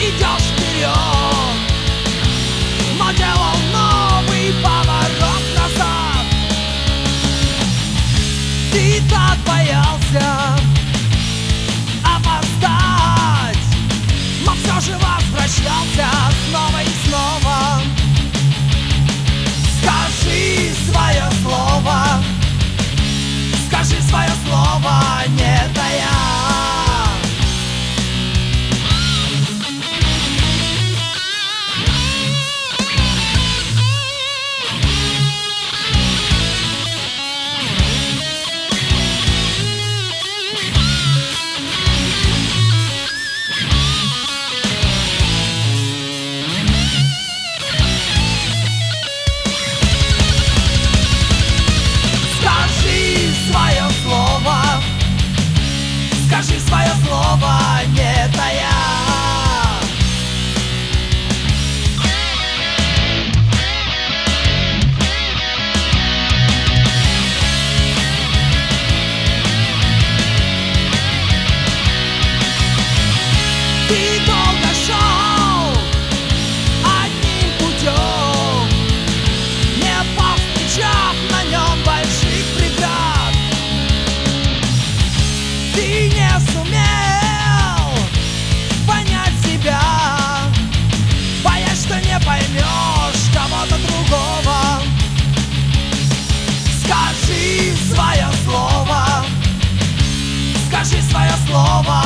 идешь вперед, но делал новый поворот назад. Ты так боялся опоздать, но все же возвращался снова и снова. Скажи свое слово, скажи свое слово, не тая. Скажи свое слово, не тая. Ты долго шел одним путем, не повстречав на нем больших преград. Ты не сумел понять себя, боясь, что не поймешь кого-то другого. Скажи свое слово, скажи свое слово.